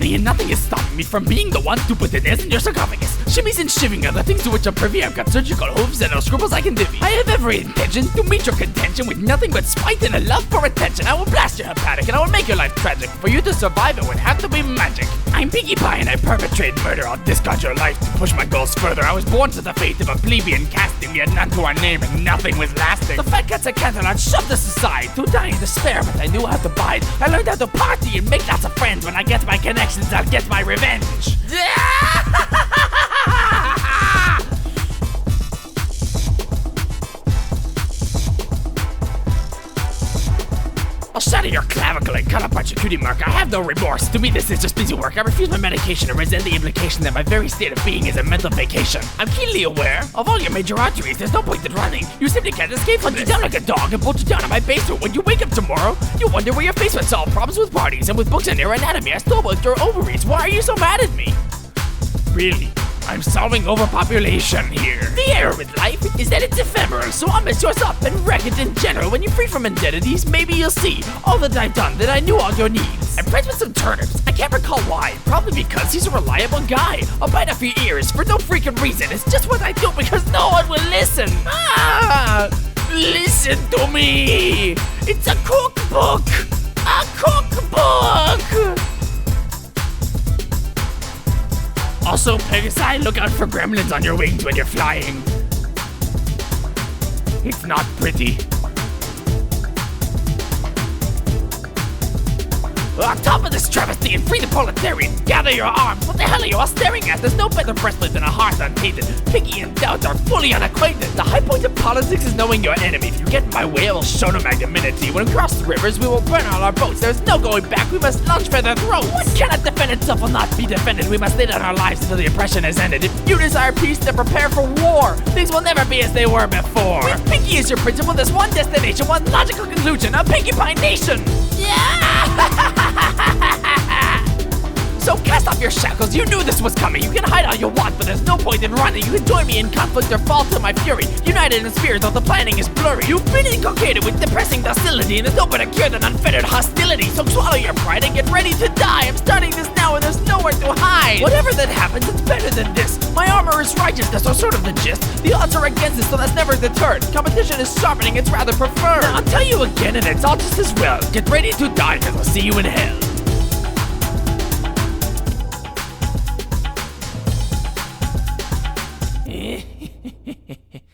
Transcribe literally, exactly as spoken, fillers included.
money and nothing is stopping me from being the one to put the nails in your sarcophagus. Shimmies and shivving are the things to which I'm privy. I've got surgical hooves and no scruples I can divvy. I have every intention to meet your contention with nothing but spite and a love for attention. I will blast your hepatic and I will make your life tragic. For you to survive it would have to be magic. I'm Pinkie Pie and I perpetrate murder. I'll discard your life to push my goals further. I was born to the fate of a plebeian casting. We had none to our name and nothing was lasting. The fat cats at Canterlot shoved us aside. To die in despair, but I knew how to bide. I learned how to party and make lots of friends. When I get my connections, I'll get my revenge. I'll shatter your clavicle and cut apart your cutie mark. I have no remorse. To me, this is just busy work. I refuse my medication and resent the implication that my very state of being is a mental vacation. I'm keenly aware of all your major arteries. There's no point in running. You simply can't escape from this. Hunt you down like a dog and bolt you down in my basement. When you wake up tomorrow, you wonder where your face went. Solve problems with parties and with books and your anatomy. I stole both your ovaries. Why are you so mad at me? Really? I'm solving overpopulation here. The error with life is that it's ephemeral, so I'll mess yours up and wreck it in general. When you're free from indemnities, maybe you'll see all that I've done, that I knew all your needs. I'm friends with some turnips. I can't recall why. Probably because he's a reliable guy. I'll bite off your ears for no freaking reason. It's just what I do because no one will listen. Ah, listen to me. It's a cookbook. A cookbook. Also, Pegasi, look out for gremlins on your wings when you're flying. It's not pretty. On top of this travesty and free the proletariat, gather your arms. What the hell are you all staring at? There's no better breastplate than a heart untainted. Pinkie and Doubt are fully unacquainted. The high point of politics is knowing your enemy. If you get in my way, I will show no magnanimity. When we cross the rivers, we will burn all our boats. There's no going back, we must lunge for their throats. What cannot defend itself will not be defended. We must lay down our lives until the oppression is ended. If you desire peace, then prepare for war. Things will never be as they were before. With Pinkie as your principle, there's one destination, one logical conclusion, a Pinkie Pie nation. Yeah! So cast off your shackles, you knew this was coming. You can hide all you want, but there's no point in running. You can join me in conflict or fall to my fury. United in spirit, though the planning is blurry. You've been inculcated with depressing docility, and there's no better cure than unfettered hostility. So swallow your pride and get ready to die. I'm starting this now and there's nowhere to hide. Whatever that happens, it's better than this. My armor is righteousness, so sort of the gist. The odds are against us, so that's never deterred. Competition is sharpening, it's rather preferred. Now, I'll tell you again, and it's all just as well. Get ready to die, cause I'll see you in hell. Hehehehe